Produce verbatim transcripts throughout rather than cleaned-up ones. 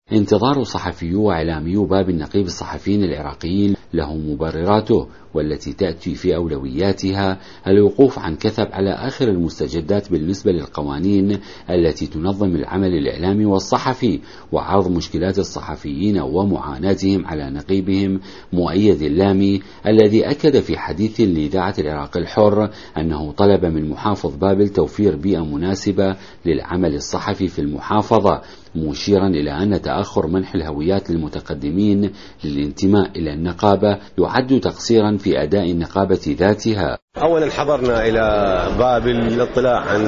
انتظار صحفيو وإعلاميو باب النقيب الصحفيين العراقيين له مبرراته، والتي تأتي في أولوياتها الوقوف عن كثب على آخر المستجدات بالنسبة للقوانين التي تنظم العمل الإعلامي والصحفي، وعرض مشكلات الصحفيين ومعاناتهم على نقيبهم مؤيد اللامي، الذي أكد في حديث لإذاعة العراق الحر أنه طلب من محافظ بابل توفير بيئة مناسبة للعمل الصحفي في المحافظة، مشيرا إلى أن تأخر منح الهويات للمتقدمين للانتماء إلى النقابة يعد تقصيرا في أداء النقابة ذاتها. أولا حضرنا إلى بابل للاطلاع عن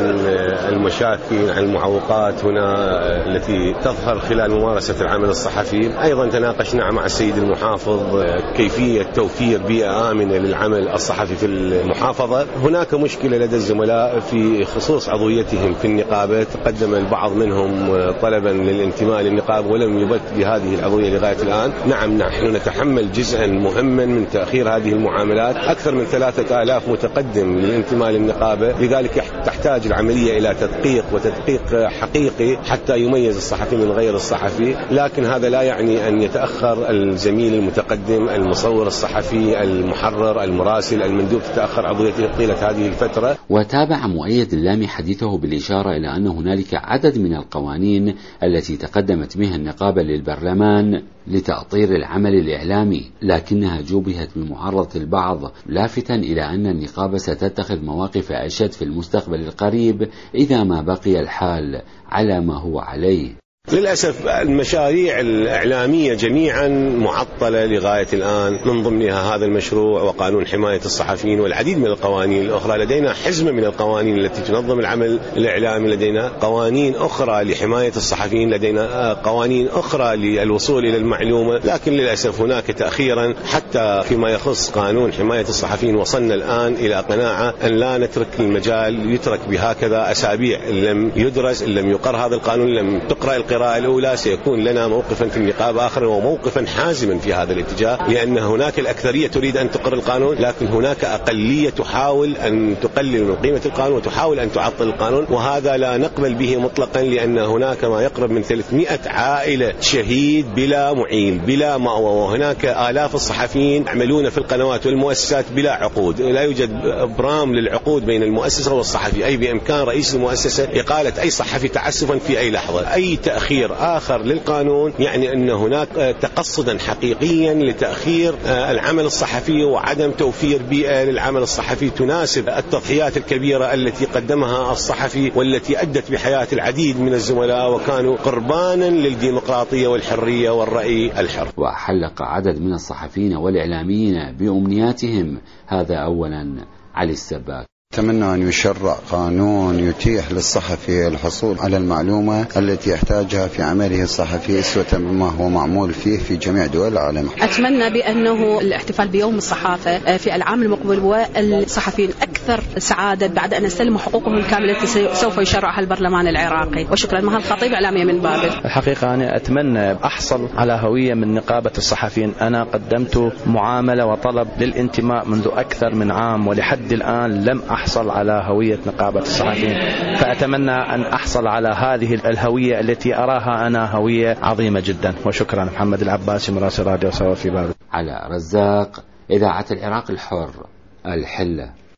المشاكل، عن المعوقات هنا التي تظهر خلال ممارسة العمل الصحفي. أيضا تناقشنا مع السيد المحافظ كيفية توفير بيئة آمنة للعمل الصحفي في المحافظة. هناك مشكلة لدى الزملاء في خصوص عضويتهم في النقابة، تقدم البعض منهم طلبا للانتماء للنقابة ولم يبت بهذه العضوية لغاية الآن. نعم نحن نتحمل جزءا مهما من تأخير هذه المعاملات، أكثر من ثلاثة آلاف متقدم للانتماء للنقابة، لذلك تحتاج العملية إلى تدقيق وتدقيق حقيقي حتى يميز الصحفي من غير الصحفي. لكن هذا لا يعني أن يتأخر الزميل المتقدم، المصور الصحفي، المحرر، المراسل، المندوب تتأخر عضويته طيلة هذه الفترة. وتابع مؤيد اللامي حديثه بالإشارة إلى أن هنالك عدد من القوانين التي تقدمت بها النقابة للبرلمان لتأطير العمل الإعلامي، لكنها جوبهت بمعارضة البعض، لافتا إلى أن النقابة ستتخذ مواقف أشد في المستقبل القريب إذا ما بقي الحال على ما هو عليه. للأسف المشاريع الإعلامية جميعا معطلة لغاية الآن، من ضمنها هذا المشروع وقانون حماية الصحفيين والعديد من القوانين الأخرى. لدينا حزمة من القوانين التي تنظم العمل الإعلامي، لدينا قوانين أخرى لحماية الصحفيين، لدينا قوانين أخرى للوصول إلى المعلومة، لكن للأسف هناك تأخيرا حتى فيما يخص قانون حماية الصحفيين. وصلنا الآن إلى قناعة أن لا نترك المجال يترك بهكذا أسابيع لم يدرس، لم يقر هذا القانون، لم تقرأ القراءة الأولى، سيكون لنا موقفا في النقابة آخر وموقفا حازما في هذا الاتجاه، لأن هناك الأكثرية تريد أن تقر القانون، لكن هناك أقلية تحاول أن تقلل من قيمة القانون وتحاول أن تعطل القانون، وهذا لا نقبل به مطلقا، لأن هناك ما يقرب من ثلاثمائة عائلة شهيد بلا معيل بلا مأوى، وهناك آلاف الصحفيين يعملون في القنوات والمؤسسات بلا عقود، لا يوجد برام للعقود بين المؤسسة والصحفي، أي بإمكان رئيس المؤسسة إقالة أي صحفي تعسفا في أي لحظة. أي تأخير آخر للقانون يعني أن هناك تقصدا حقيقيا لتأخير العمل الصحفي وعدم توفير بيئة للعمل الصحفي تناسب التضحيات الكبيرة التي قدمها الصحفي، والتي أدت بحياة العديد من الزملاء وكانوا قربانا للديمقراطية والحرية والرأي الحر. وحلق عدد من الصحفيين والإعلاميين بأمنياتهم. هذا أولا علي السباك. أتمنى أن يشرع قانون يتيح للصحفي الحصول على المعلومة التي يحتاجها في عمله الصحفي أسوة بما هو معمول فيه في جميع دول العالم. أتمنى بأنه الاحتفال بيوم الصحافة في العام المقبل والصحفيين أكثر سعادة بعد أن استلموا حقوقهم الكاملة التي سوف يشرعها البرلمان العراقي. وشكرا. مها الخطيب، إعلامية من بابل. الحقيقة أنا أتمنى أحصل على هوية من نقابة الصحفيين. أنا قدمت معاملة وطلب للانتماء منذ أكثر من عام، ولحد الآن لم أحصل على هوية نقابة الصحفيين، فأتمنى أن أحصل على هذه الهوية التي أراها أنا هوية عظيمة جدا. وشكرا. محمد العباسي، مراسل راديو سوا في بابل. على رزاق، إذاعة العراق الحر، الحلة.